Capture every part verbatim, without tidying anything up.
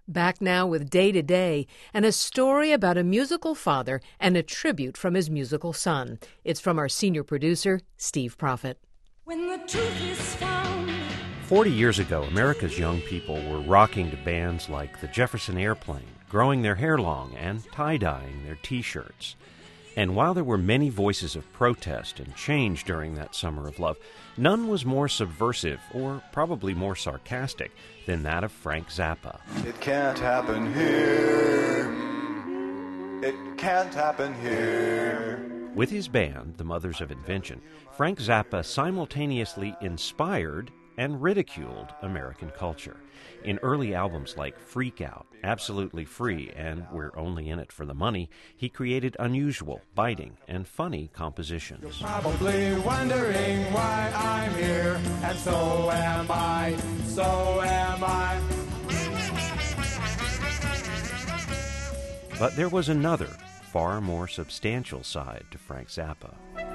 Back now with Day to Day and a story about a musical father and a tribute from his musical son. It's from our senior producer, Steve Prophet. When the truth is found. Forty years ago, America's young people were rocking to bands like the Jefferson Airplane, growing their hair long and tie-dyeing their T-shirts. And while there were many voices of protest and change during that summer of love, none was more subversive, or probably more sarcastic, than that of Frank Zappa. It can't happen here. It can't happen here. With his band, the Mothers of Invention, Frank Zappa simultaneously inspired and ridiculed American culture. In early albums like Freak Out, Absolutely Free, and We're Only in It for the Money, he created unusual, biting, and funny compositions. You're probably wondering why I'm here, and so am I, so am I. But there was another, far more substantial side to Frank Zappa.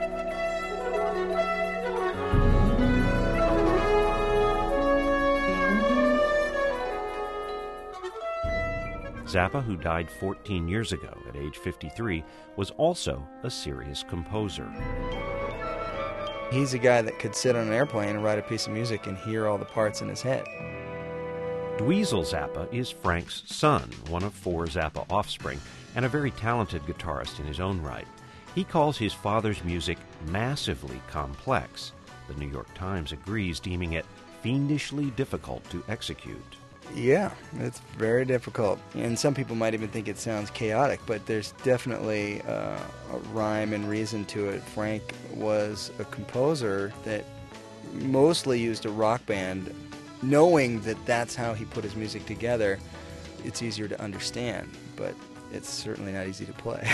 Zappa, who died fourteen years ago at age fifty-three, was also a serious composer. He's a guy that could sit on an airplane and write a piece of music and hear all the parts in his head. Dweezil Zappa is Frank's son, one of four Zappa offspring, and a very talented guitarist in his own right. He calls his father's music massively complex. The New York Times agrees, deeming it fiendishly difficult to execute. Yeah, it's very difficult. And some people might even think it sounds chaotic, but there's definitely uh, a rhyme and reason to it. Frank was a composer that mostly used a rock band. Knowing that that's how he put his music together, it's easier to understand, but it's certainly not easy to play.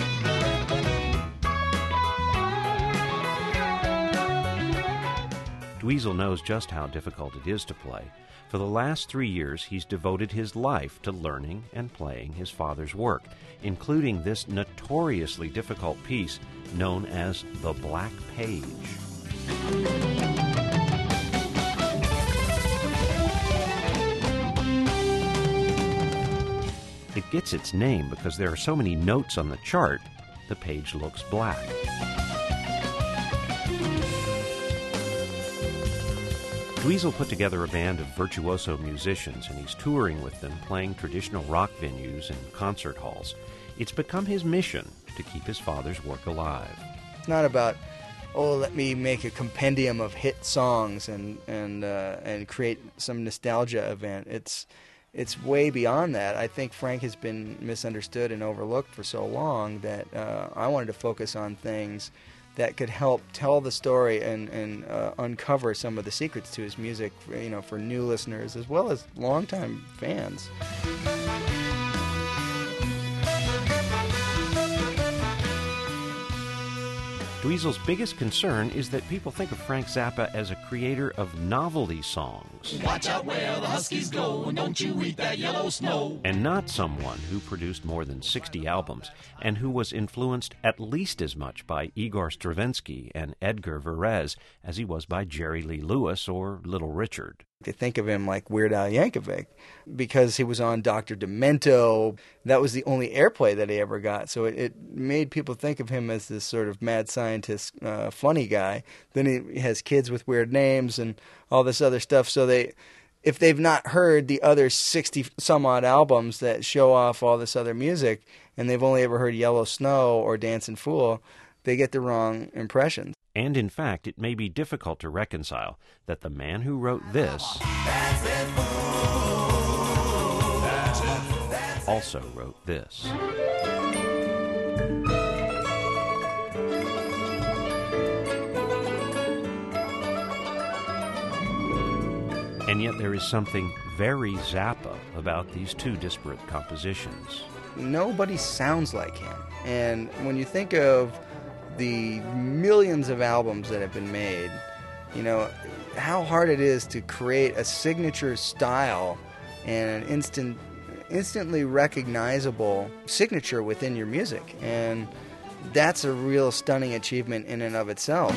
Dweezil knows just how difficult it is to play. For the last three years, he's devoted his life to learning and playing his father's work, including this notoriously difficult piece known as the Black Page. It gets its name because there are so many notes on the chart, the page looks black. Dweezil put together a band of virtuoso musicians, and he's touring with them, playing traditional rock venues and concert halls. It's become his mission to keep his father's work alive. It's not about, oh, let me make a compendium of hit songs and and uh, and create some nostalgia event. It's it's way beyond that. I think Frank has been misunderstood and overlooked for so long that uh, I wanted to focus on things that could help tell the story and, and uh, uncover some of the secrets to his music, you know, for new listeners as well as longtime fans. Dweezil's biggest concern is that people think of Frank Zappa as a creator of novelty songs. Watch out where the Huskies go, and don't you eat that yellow snow. And not someone who produced more than sixty albums, and who was influenced at least as much by Igor Stravinsky and Edgar Varese as he was by Jerry Lee Lewis or Little Richard. They think of him like Weird Al Yankovic because he was on Doctor Demento. That was the only airplay that he ever got. So it, it made people think of him as this sort of mad scientist, uh, funny guy. Then he has kids with weird names and all this other stuff. So they, if they've not heard the other sixty some odd albums that show off all this other music, and they've only ever heard Yellow Snow or Dancin' Fool, they get the wrong impressions. And in fact, it may be difficult to reconcile that the man who wrote this also wrote this. And yet there is something very Zappa about these two disparate compositions. Nobody sounds like him. And when you think of the millions of albums that have been made, you know, how hard it is to create a signature style and an instant, instantly recognizable signature within your music. And that's a real stunning achievement in and of itself.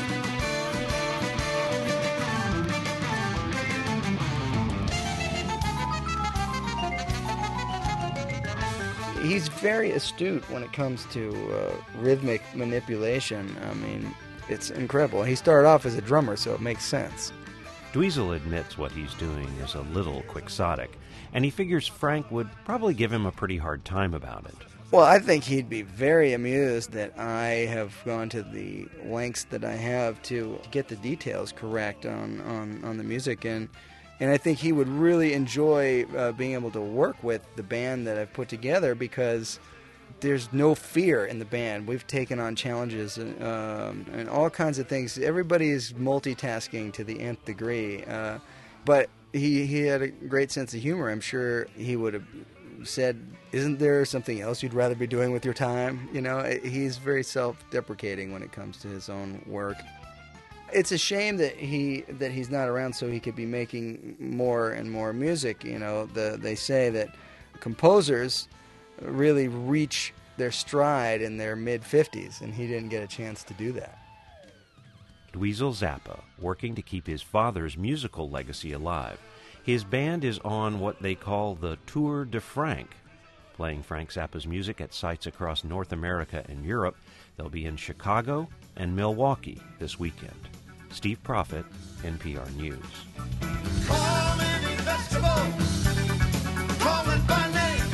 He's very astute when it comes to uh, rhythmic manipulation. I mean, it's incredible. He started off as a drummer, so it makes sense. Dweezil admits what he's doing is a little quixotic, and he figures Frank would probably give him a pretty hard time about it. Well, I think he'd be very amused that I have gone to the lengths that I have to get the details correct on, on, on the music, and and I think he would really enjoy uh, being able to work with the band that I've put together, because there's no fear in the band. We've taken on challenges and, um, and all kinds of things. Everybody is multitasking to the nth degree, uh, but he, he had a great sense of humor. I'm sure he would have said, isn't there something else you'd rather be doing with your time? You know, he's very self-deprecating when it comes to his own work. It's a shame that he that he's not around so he could be making more and more music. You know, the, they say that composers really reach their stride in their mid-fifties, and he didn't get a chance to do that. Dweezil Zappa, working to keep his father's musical legacy alive. His band is on what they call the Tour de Frank, playing Frank Zappa's music at sites across North America and Europe. They'll be in Chicago and Milwaukee this weekend. Steve Prophet, N P R News. Call any festival, call it by name.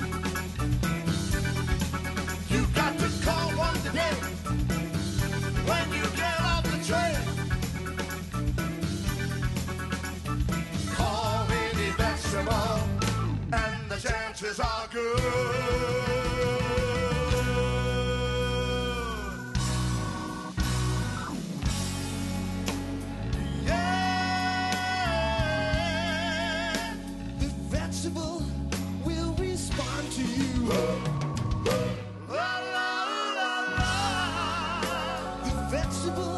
You got to call one today when you get off the train. Call any festival, and the chances are good. Will respond to you. La, la, la, la. The vegetable